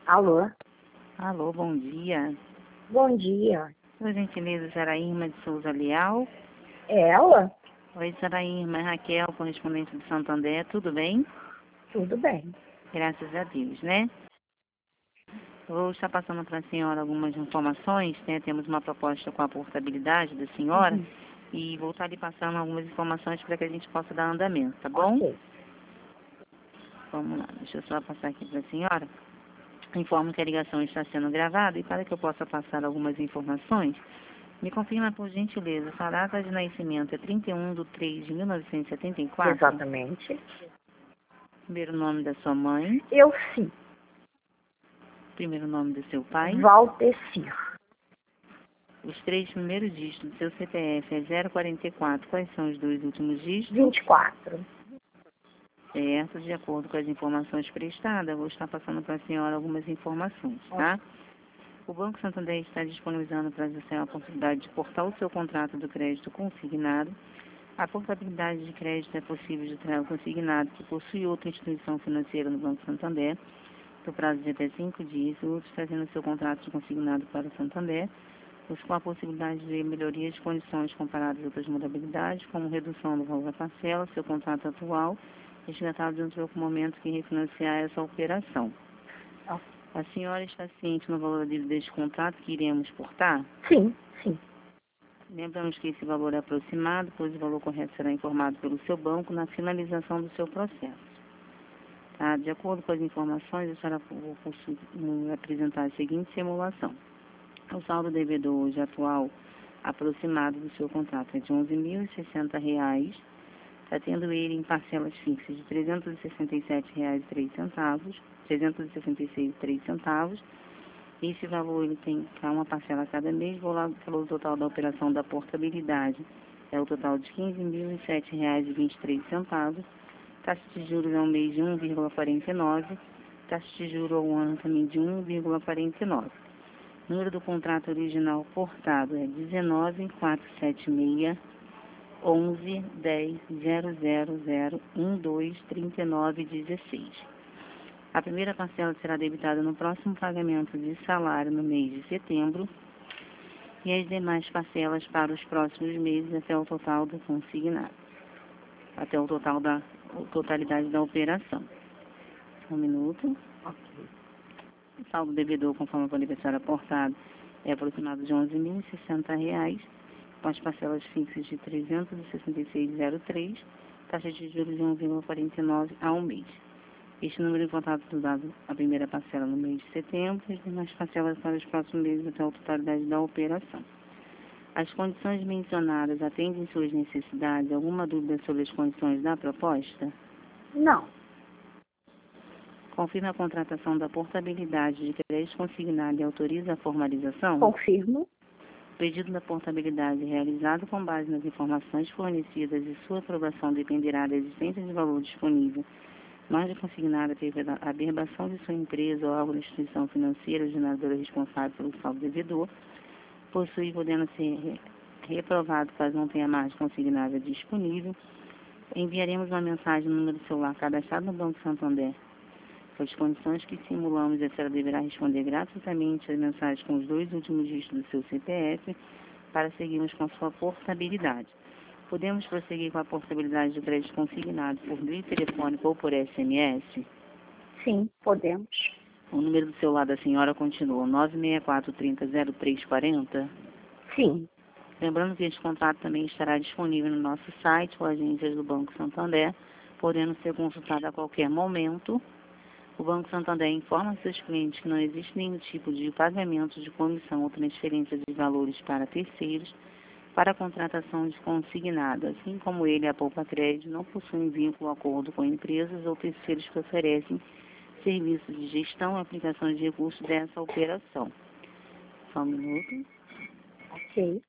Alô? Alô, bom dia. Bom dia. Por gentileza, será Irma de Souza Leal? É ela? Oi, será Irma, é Raquel, correspondente de Santander, tudo bem? Tudo bem. Graças a Deus, né? Vou estar passando para a senhora algumas informações, né? Temos uma proposta com a portabilidade da senhora e vou estar lhe passando algumas informações para que a gente possa dar andamento, tá bom? Ok. Vamos lá, deixa eu só passar aqui para a senhora. Informo que a ligação está sendo gravada e para que eu possa passar algumas informações, me confirma por gentileza, sua data de nascimento é 31/3/1974? Exatamente. Primeiro nome da sua mãe, Eu sim. primeiro nome do seu pai, Valtecir. os 3 primeiros dígitos do seu CPF é 044, quais são os 2 últimos dígitos? 24. Certo, de acordo com as informações prestadas, vou estar passando para a senhora algumas informações, tá? O Banco Santander está disponibilizando para você a possibilidade de portar o seu contrato do crédito consignado. A portabilidade de crédito é possível de trazer o consignado que possui outra instituição financeira no Banco Santander, por prazo de até 5 dias, e outros trazendo seu contrato de consignado para o Santander, com a possibilidade de melhoria de condições comparadas a outras modalidades, como redução do valor da parcela, seu contrato atual, resgatado dentro do momento que refinanciar essa operação. A senhora está ciente no valor da dívida deste contrato que iremos portar? Sim, sim. Lembramos que esse valor é aproximado, pois o valor correto será informado pelo seu banco na finalização do seu processo. Tá? De acordo com as informações, a senhora vou apresentar a seguinte simulação. O saldo devedor hoje atual aproximado do seu contrato é de R$ 11.060, está tendo ele em parcelas fixas de R$ 367,03, R$ 366,03. Esse valor ele tem uma parcela a cada mês, vou lá pelo total da operação da portabilidade. É o total de R$ 15.007,23. Taxa de juros ao mês de 1,49. Taxa de juros ao ano também de 1,49. O número do contrato original portado é 19476 11 10 000 12 39 16. A primeira parcela será debitada no próximo pagamento de salário no mês de setembro e as demais parcelas para os próximos meses até o total do consignado, até o total da totalidade da operação. Um minuto. O saldo devedor, conforme o aniversário aportado, é aproximado de R$ 11.060, com as parcelas fixas de R$ 366,03, taxa de juros de 1,49 ao mês. Este número de contratos dado a primeira parcela no mês de setembro e as demais parcelas para os próximos meses até a totalidade da operação. As condições mencionadas atendem suas necessidades? Alguma dúvida sobre as condições da proposta? Não. Confirma a contratação da portabilidade de crédito consignado e autoriza a formalização? Confirmo. O pedido da portabilidade realizado com base nas informações fornecidas e sua aprovação dependerá da existência de valor disponível, margem consignada pela aberração de sua empresa ou alguma instituição financeira ou generadora responsável pelo saldo devedor, possui podendo ser reprovado caso não tenha margem consignada disponível. Enviaremos uma mensagem no número do celular cadastrado no Banco Santander. As condições que simulamos, a senhora deverá responder gratuitamente as mensagens com os 2 últimos dígitos do seu CPF para seguirmos com a sua portabilidade. Podemos prosseguir com a portabilidade do crédito consignado por via telefônica ou por SMS? Sim, podemos. O número do celular da senhora continua 964-30-0340? Sim. Lembrando que este contrato também estará disponível no nosso site ou agências do Banco Santander, podendo ser consultado a qualquer momento. O Banco Santander informa seus clientes que não existe nenhum tipo de pagamento de comissão ou transferência de valores para terceiros para a contratação de consignado, assim como ele, a Poupa Crédito, não possui vínculo ou acordo com empresas ou terceiros que oferecem serviços de gestão e aplicação de recursos dessa operação. Só um minuto. Ok.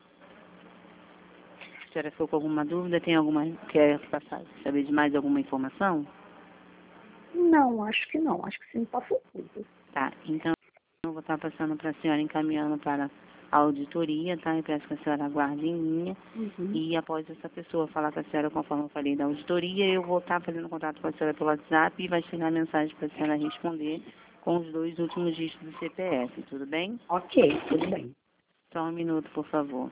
A senhora ficou com alguma dúvida? Quer saber de mais alguma informação? Não, acho que não. Acho que sim, passou tudo. Tá, então eu vou estar passando para a senhora, encaminhando para a auditoria, tá? Eu peço que a senhora aguarde em linha. E após essa pessoa falar com a senhora, conforme eu falei da auditoria, eu vou estar fazendo contato com a senhora pelo WhatsApp e vai chegar a mensagem para a senhora responder com os 2 últimos dígitos do CPF, tudo bem? Ok, tudo bem. Só um minuto, por favor.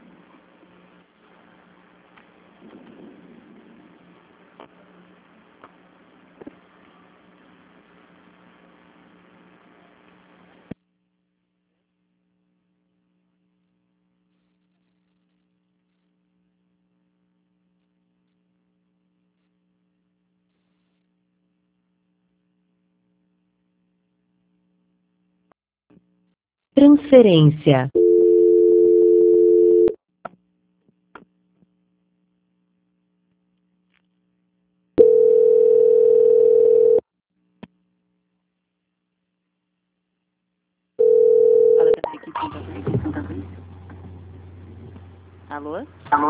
Transferência. Fala da equipe de contabilidade. Alô?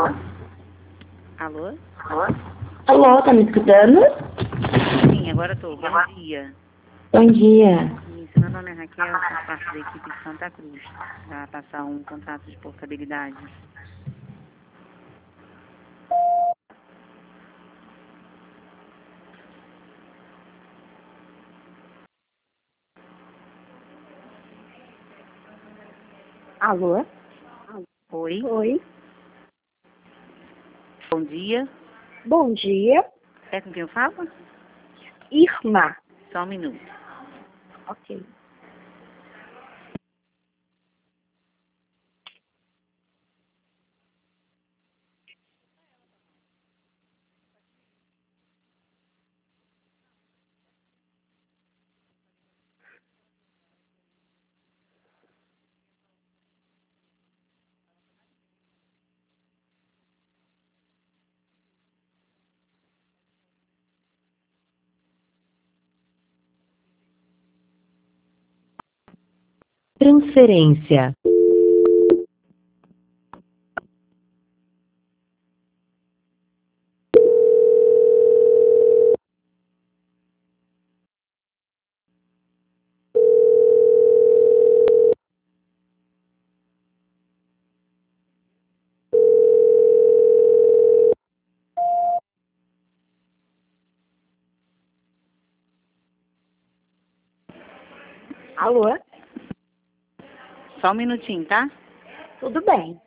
Alô? Alô, tá me escutando? Sim, agora estou. Bom dia. Bom dia. Isso, meu nome é Raquel, faço parte da equipe de Santa Cruz, para passar um contrato de portabilidade. Alô? Oi, Oi. bom dia. Bom dia. É com quem eu falo? Irma. Só um minuto. Ok. Transferência. Alô? Só um minutinho, tá? Tudo bem.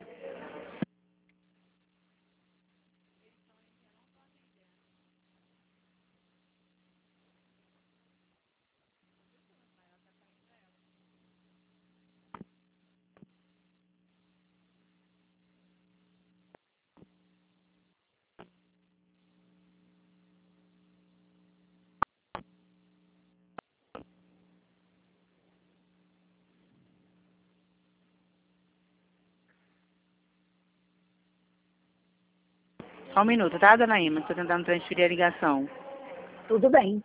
Só um minuto, tá, dona Ima? Estou tentando transferir a ligação. Tudo bem.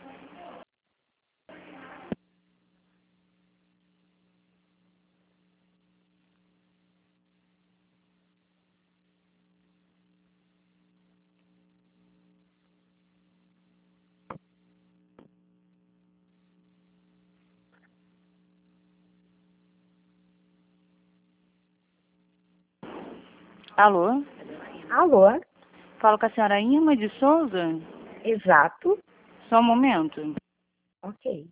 Alô? Alô? Falo com a senhora Irma de Souza? Exato. Só um momento. Ok.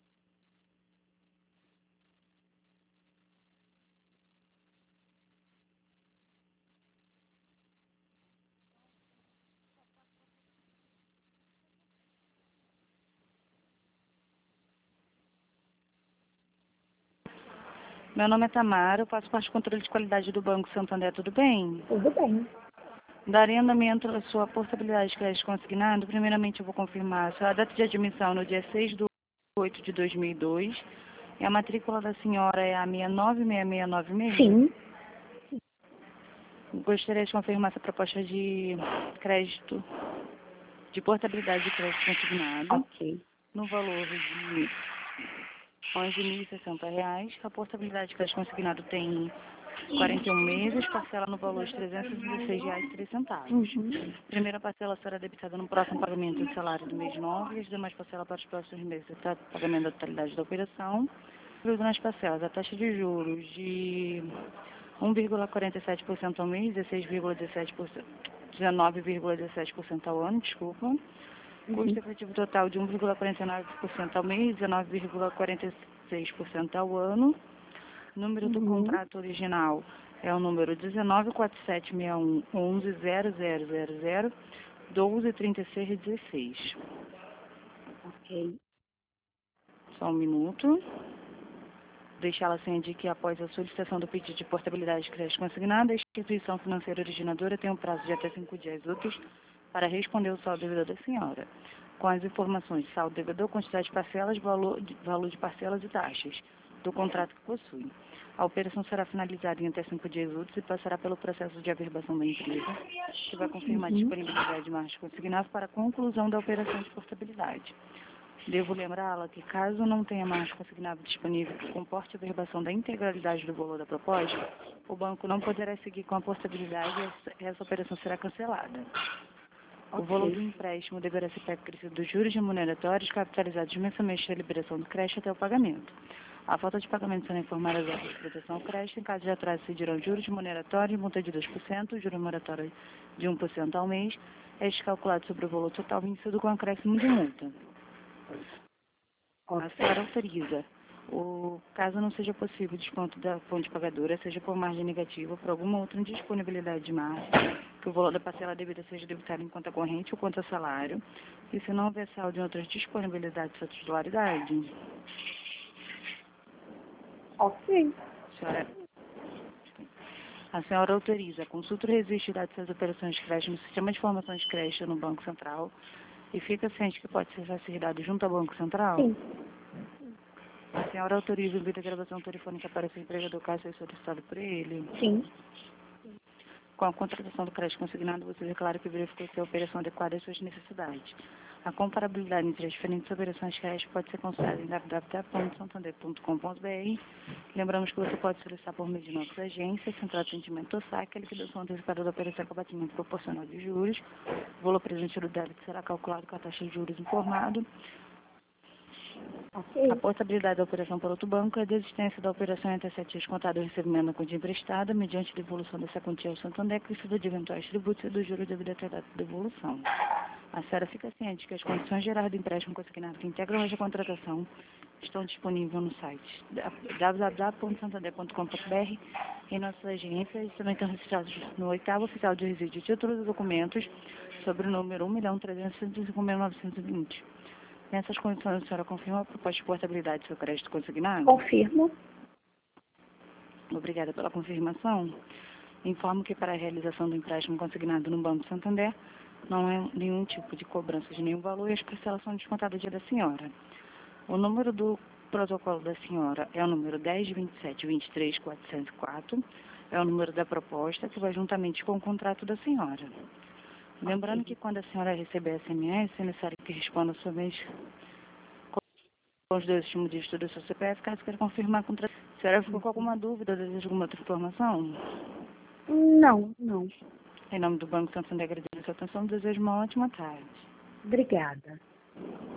Meu nome é Tamara, eu faço parte do controle de qualidade do Banco Santander, tudo bem? Tudo bem. Daria andamento à sua portabilidade de crédito consignado. Primeiramente, eu vou confirmar a sua data de admissão no dia 6/8 de 2002. E a matrícula da senhora é a 696696? Sim. Gostaria de confirmar essa proposta de crédito, de portabilidade de crédito consignado, Ok. no valor de R$11.060. A portabilidade de crédito consignado tem 41 meses, parcela no valor de R$316,03. Uhum. Primeira parcela será debitada no próximo pagamento do salário do mês 9 e as demais parcelas para os próximos meses até o pagamento da totalidade da operação. Incluído nas parcelas, a taxa de juros de 1,47% ao mês, 19,17% ao ano, desculpa. Custo efetivo total de 1,49% ao mês, 19,46% ao ano. Número do contrato original é o número 194761110000123616. Ok. Só um minuto. Deixá-la ciente que após a solicitação do pedido de portabilidade de crédito consignado, a instituição financeira originadora tem um prazo de até 5 dias úteis para responder o saldo devedor da senhora, com as informações de saldo devedor, quantidade de parcelas, valor de parcelas e taxas do contrato que possui. A operação será finalizada em até 5 dias úteis e passará pelo processo de averbação da empresa, que vai confirmar a disponibilidade de margem consignada para a conclusão da operação de portabilidade. Devo lembrá-la que, caso não tenha margem consignável disponível que comporte a averbação da integralidade do valor da proposta, o banco não poderá seguir com a portabilidade e essa operação será cancelada. O valor do empréstimo deverá ser acrescido dos juros remuneratórios capitalizados mensalmente da liberação do crédito até o pagamento. A falta de pagamento será informada às aulas de proteção ao crédito. Em caso de atraso, incidirão juros remuneratórios, multa de 2%, juro moratório de 1% ao mês, este calculado sobre o valor total vencido com acréscimo de multa. A senhora autoriza, caso não seja possível o desconto da fonte pagadora, seja por margem negativa ou por alguma outra indisponibilidade de margem, que o valor da parcela devida seja debitado em conta corrente ou conta salário, e se não houver saldo em outras disponibilidades da titularidade. Ok. A senhora autoriza a consulta e registro de dados das operações de crédito no sistema de informações de crédito no Banco Central e fica ciente que pode ser rastreado junto ao Banco Central? Sim. A senhora autoriza o envio da gravação telefônica para seu empregador caso seja solicitado por ele? Sim. Com a contratação do crédito consignado, você declara que verificou que a operação adequada às suas necessidades. A comparabilidade entre as diferentes operações de crédito pode ser consultada em www.santander.com.br. Lembramos que você pode solicitar por meio de nossas agências, Central de Atendimento ou SAC, a liquidação antecipada da operação com abatimento proporcional de juros. O valor presente do débito será calculado com a taxa de juros informado. Ok. A portabilidade da operação para outro banco é a desistência da operação entre 7 dias contados do recebimento da quantia emprestada, mediante a devolução dessa quantia ao Santander, crescida de eventuais tributos e do juros devido à data de devolução. A senhora fica ciente que as condições gerais do empréstimo consignado que integram esta contratação estão disponíveis no site www.santander.com.br em nossas agências. Também estão registrados no 8º oficial de resíduo títulos e documentos sobre o número 1.365.920. Nessas condições, a senhora confirma a proposta de portabilidade do seu crédito consignado? Confirmo. Obrigada pela confirmação. Informo que para a realização do empréstimo consignado no Banco Santander, não é nenhum tipo de cobrança de nenhum valor e as parcelas são descontadas dia da senhora. O número do protocolo da senhora é o número 10.27.23.404, é o número da proposta que vai juntamente com o contrato da senhora. Lembrando que quando a senhora receber SMS, é necessário que responda somente com os 2 últimos dígitos do seu CPF, caso queira confirmar a contratação. A senhora ficou com alguma dúvida ou deseja alguma outra informação? Não. Em nome do Banco Santander, agradeço a sua atenção e desejo uma ótima tarde. Obrigada.